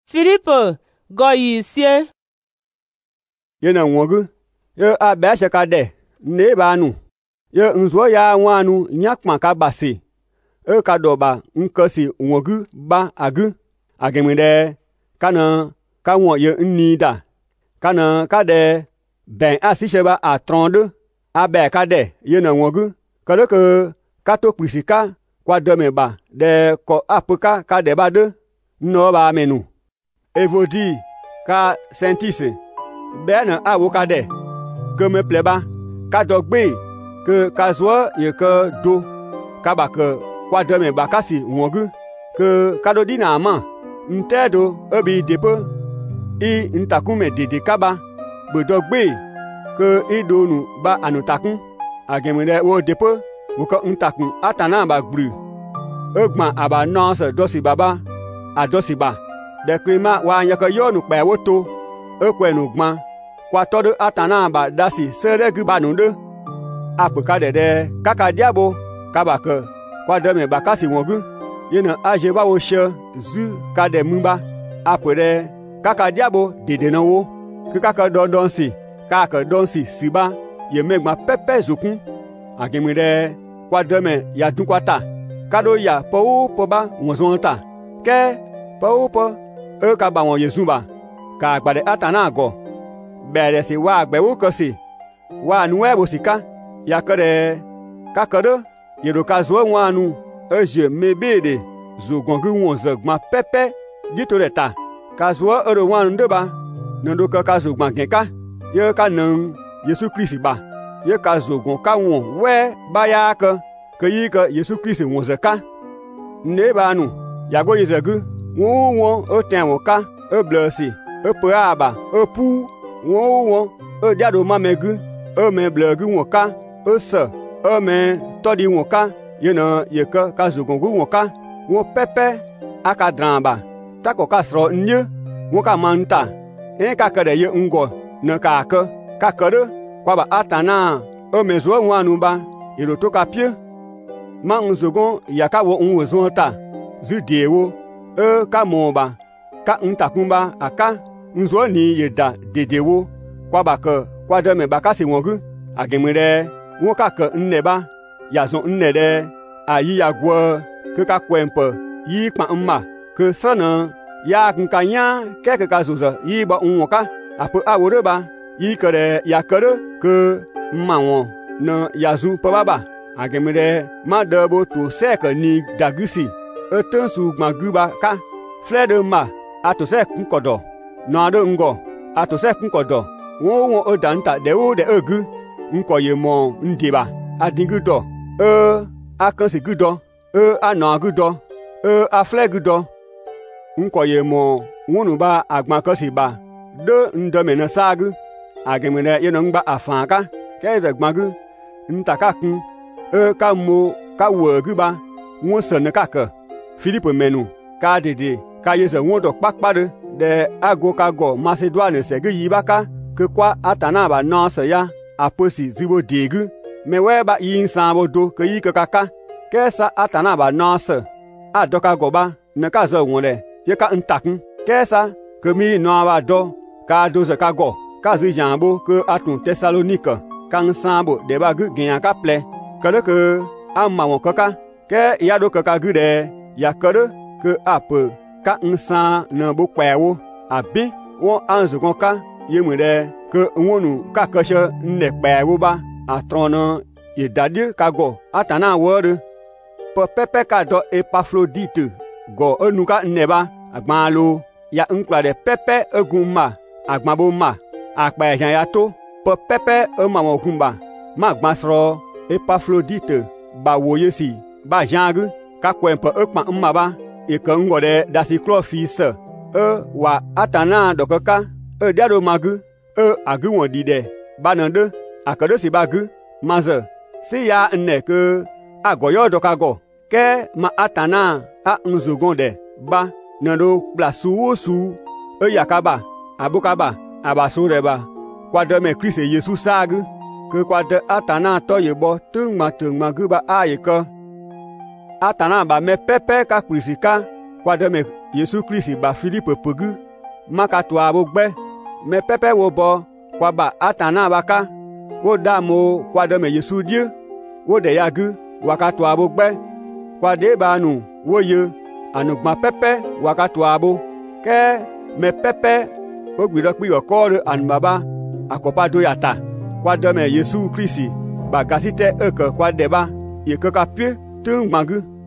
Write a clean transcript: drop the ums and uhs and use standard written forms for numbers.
Philippe go yi sie. Ye na nwogu ye abeshe ka de ne ba nu. Ye nzo ya nwanu nyakma ka basi. Ka doba nkasi nwogu ba agu. Agemide kana ka won ye nni da. Kana ka de ben asisheba a 32 abe ka de ye na nwogu. Kale ke ka to prisika kwa deme ba de ko apuka ka de ba de no ba menu. Evodi ka sentise ben awoka de que me plaît ba ka dogbe que ka zo ye ke do ka ba ke kwa deme ba ka si nwogu que ka do dina ma ntedo obi depo I ntakume dede kaba be dogbe que I do nu ba anutakun agemede wo depo wo ko ntakun atana ba gbru ogma aba nonse dosi baba adosi ba de krima wa nyaka yonu pe woto ekwenu gma kwa todo atana ba dasi sere gba nu de apuka de kaka diabo kaba ke kwa de me bakasi wogu yena aje ba wo she zu ka de mba apure kaka diabo dede na wo kaka don si kaka don si siba ye megma pepe zokun agemide kwa de me ya dun kwata kado ya po ba wonzon ta ke po ka ba won yesu ba ka gbade atana go bere si wa gbe wo ko si wa nu e bo sika ya kade ka kado yedo ka zo wanu eje mebede zo gongu won zagma pepe dito leta ka zo ero wanu de ba ndo ka zo gban kenka ye ka nan Yesu Christ ba ye ka zo gon ka won we ba ya ka yi ka Yesu Christ won zaka ne ba nu ya go yezagu won o ten won ka e blesi e praba e pu won e diado mamegu e me blegu won ka e se e me todi won ka ye na ye ka zo gon won ka won pepe aka dramba ta ko ka sro nye won ka manta e ka kede ye ngo na ka kede kwa ba atana e me zo wanu ba ilo to ka pie ma nzogon ya ka wo nwo ta zu dewo ka mo ba ka ntakumba aka nzo ni yeda dedewo kwa ba ke kwa de me ba ka se wongu agemire won ka ke nne ba ya zo nne de ayi ya gwo ke ka kwempe yi pa mma ke sana ya nkanya ke ka zo yi ba nwo ka apu awore ba yi kere ya kere ke mma won na ya zu pa baba agemire ma debo to sek ni dagusi etensu gmaguba ka flede ma ato sek nkodo na do ngo ato sek nkodo won odanta de o de egu nkoye mo ndiba adingudo akansi gudo anagudo aflegudo nkoye mo wonu ba agmakosi ba de ndomena sagu agemire yeno ngba afanka keze gmagu ntakakun ka mo ka wogu ba won sene kaka Philippe menu ka dede ka yese won do pakpade de ago ka go Macedoine se gi yibaka ke kwa atana ba nonse ya aposi zibo degu me we ba yin sambo do ke yi ke kaka ke sa atana ba nonse adoka go ba ne ka zo won le ye ka ntakun ke sa ke mi no ba do ka do ze ka go ka zi jambo ke atun Thessalonique kan sambo de ba gu gen ka ple kale ke amma won kaka ke ya do kaka gu de ya kere ke ape ka nsan na bo kwewo abi won anzu kon ka yemure ke wonu ka kashe nne kwewo ba atrona ye dadi ka go atana wore po pepe ka do Epaphrodite go enu ka nne ba agbalo ya nkla de pepe egumma agbabo ma akpa ya to po pepe e ma won kumba ma gbasro Epaphrodite ba woyesi ba jangu ka kwempe ekpa mma ba ike ngode dasiklophis wa atana dokaka diado magu agu wodide banande akado si bagu maze si ya nne ke agoyo dokago ke ma atana a nzugonde ba nando plasu su yakaba abukaba abasureba kwade me Christ Yesu sagu ke kwade atana to yebo tungma guba ayika atana ba me pepe ka prisika kwade me Yesu Kristi ba Philippe pegu maka to abo gbe me pepe wo bo kwa ba atana baka wo da mo kwa de me Yesu die wo de yagu waka to abo gbe kwa de ba nu wo ye anu gba pepe waka to abo ke me pepe o gbido pi okore an baba akopa do yata kwa de me Yesu Kristi ba gasite eke kwa deba ye ke ka pie tung magu